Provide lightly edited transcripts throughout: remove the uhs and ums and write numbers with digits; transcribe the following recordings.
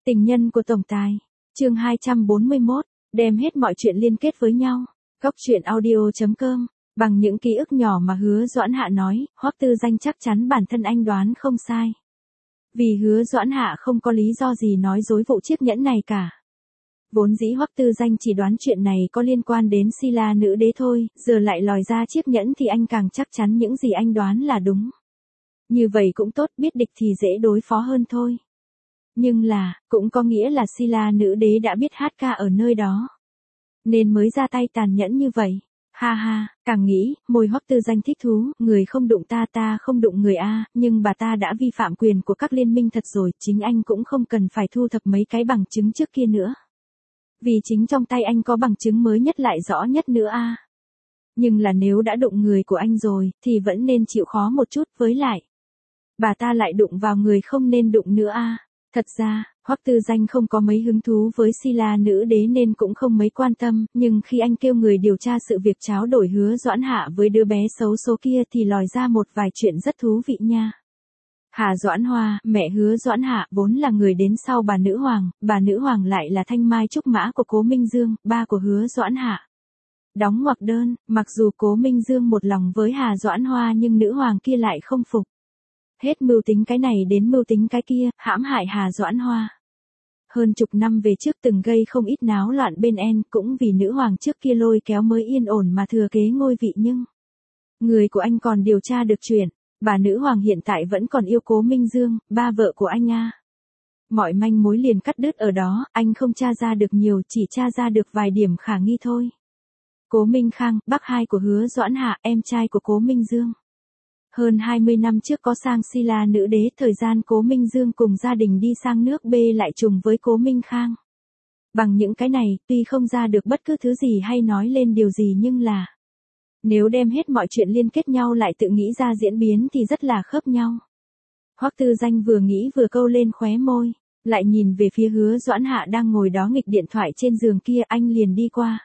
Tình nhân của tổng tài. Chương 241, đem hết mọi chuyện liên kết với nhau. Góc truyện audio.com. Bằng những ký ức nhỏ mà Hứa Doãn Hạ nói, Hoắc Tư Danh chắc chắn bản thân anh đoán không sai. Vì Hứa Doãn Hạ không có lý do gì nói dối vụ chiếc nhẫn này cả. Vốn dĩ Hoắc Tư Danh chỉ đoán chuyện này có liên quan đến Sila nữ đế thôi, giờ lại lòi ra chiếc nhẫn thì anh càng chắc chắn những gì anh đoán là đúng. Như vậy cũng tốt, biết địch thì dễ đối phó hơn thôi. Nhưng là, cũng có nghĩa là Sila nữ đế đã biết hát ca ở nơi đó. Nên mới ra tay tàn nhẫn như vậy. Ha ha, càng nghĩ, môi Hoắc Tư Danh thích thú, người không đụng ta, ta không đụng người a, nhưng bà ta đã vi phạm quyền của các liên minh thật rồi, chính anh cũng không cần phải thu thập mấy cái bằng chứng trước kia nữa. Vì chính trong tay anh có bằng chứng mới nhất lại rõ nhất nữa a. Nhưng là nếu đã đụng người của anh rồi, thì vẫn nên chịu khó một chút, với lại. Bà ta lại đụng vào người không nên đụng nữa a. Thật ra, Hoắc Tư Danh không có mấy hứng thú với Sila nữ đế nên cũng không mấy quan tâm, nhưng khi anh kêu người điều tra sự việc tráo đổi Hứa Doãn Hạ với đứa bé xấu số kia thì lòi ra một vài chuyện rất thú vị nha. Hà Doãn Hoa, mẹ Hứa Doãn Hạ, vốn là người đến sau bà nữ hoàng lại là thanh mai trúc mã của Cố Minh Dương, ba của Hứa Doãn Hạ. Đóng ngoặc đơn, mặc dù Cố Minh Dương một lòng với Hà Doãn Hoa nhưng nữ hoàng kia lại không phục. Hết mưu tính cái này đến mưu tính cái kia, hãm hại Hà Doãn Hoa. Hơn chục năm về trước từng gây không ít náo loạn bên En, cũng vì nữ hoàng trước kia lôi kéo mới yên ổn mà thừa kế ngôi vị, nhưng người của anh còn điều tra được chuyện, bà nữ hoàng hiện tại vẫn còn yêu Cố Minh Dương, ba vợ của anh a. Mọi manh mối liền cắt đứt ở đó, anh không tra ra được nhiều, chỉ tra ra được vài điểm khả nghi thôi. Cố Minh Khang, bác hai của Hứa Doãn Hạ, em trai của Cố Minh Dương. Hơn 20 năm trước có sang Sila nữ đế, thời gian Cố Minh Dương cùng gia đình đi sang nước B lại trùng với Cố Minh Khang. Bằng những cái này, tuy không ra được bất cứ thứ gì hay nói lên điều gì nhưng là, nếu đem hết mọi chuyện liên kết nhau lại tự nghĩ ra diễn biến thì rất là khớp nhau. Hoắc Tư Danh vừa nghĩ vừa câu lên khóe môi, lại nhìn về phía Hứa Doãn Hạ đang ngồi đó nghịch điện thoại trên giường kia, anh liền đi qua.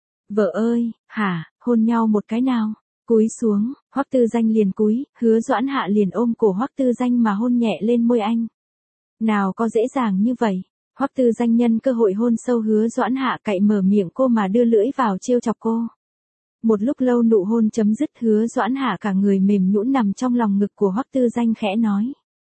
Vợ ơi, hả, hôn nhau một cái nào? Cúi xuống, Hoắc Tư Danh liền cúi, Hứa Doãn Hạ liền ôm cổ Hoắc Tư Danh mà hôn nhẹ lên môi anh. Nào có dễ dàng như vậy. Hoắc Tư Danh nhân cơ hội hôn sâu Hứa Doãn Hạ, cậy mở miệng cô mà đưa lưỡi vào trêu chọc cô. Một lúc lâu nụ hôn chấm dứt, Hứa Doãn Hạ cả người mềm nhũn nằm trong lòng ngực của Hoắc Tư Danh khẽ nói.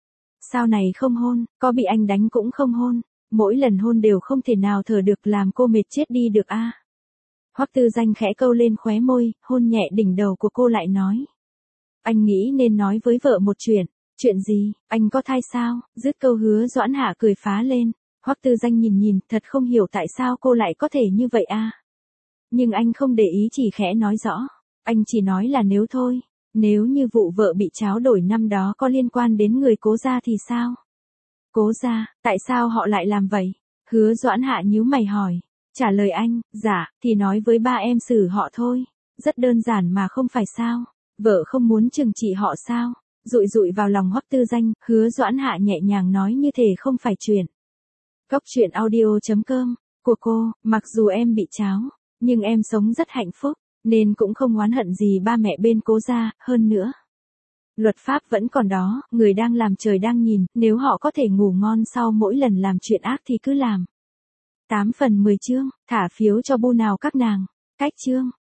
Sao này không hôn, có bị anh đánh cũng không hôn, mỗi lần hôn đều không thể nào thở được, làm cô mệt chết đi được a. Hoắc Tư Danh khẽ câu lên khóe môi, hôn nhẹ đỉnh đầu của cô lại nói. Anh nghĩ nên nói với vợ một chuyện. Chuyện gì, anh có thai sao? Dứt câu Hứa Doãn Hạ cười phá lên. Hoắc Tư Danh nhìn, thật không hiểu tại sao cô lại có thể như vậy a. Nhưng anh không để ý, chỉ khẽ nói rõ. Anh chỉ nói là nếu thôi. Nếu như vụ vợ bị tráo đổi năm đó có liên quan đến người Cố gia thì sao? Cố gia, tại sao họ lại làm vậy? Hứa Doãn Hạ nhíu mày hỏi. Trả lời anh, dạ, thì nói với ba em xử họ thôi. Rất đơn giản mà không phải sao. Vợ không muốn trừng trị họ sao? Dụi dụi vào lòng Hoắc Tư Danh, Hứa Doãn Hạ nhẹ nhàng nói như thể không phải chuyện. Góc truyện audio.com, của cô, mặc dù em bị tráo, nhưng em sống rất hạnh phúc, nên cũng không oán hận gì ba mẹ bên Cố gia, hơn nữa. Luật pháp vẫn còn đó, người đang làm trời đang nhìn, nếu họ có thể ngủ ngon sau mỗi lần làm chuyện ác thì cứ làm. 8/10 chương, thả phiếu cho bu nào các nàng. Cách chương.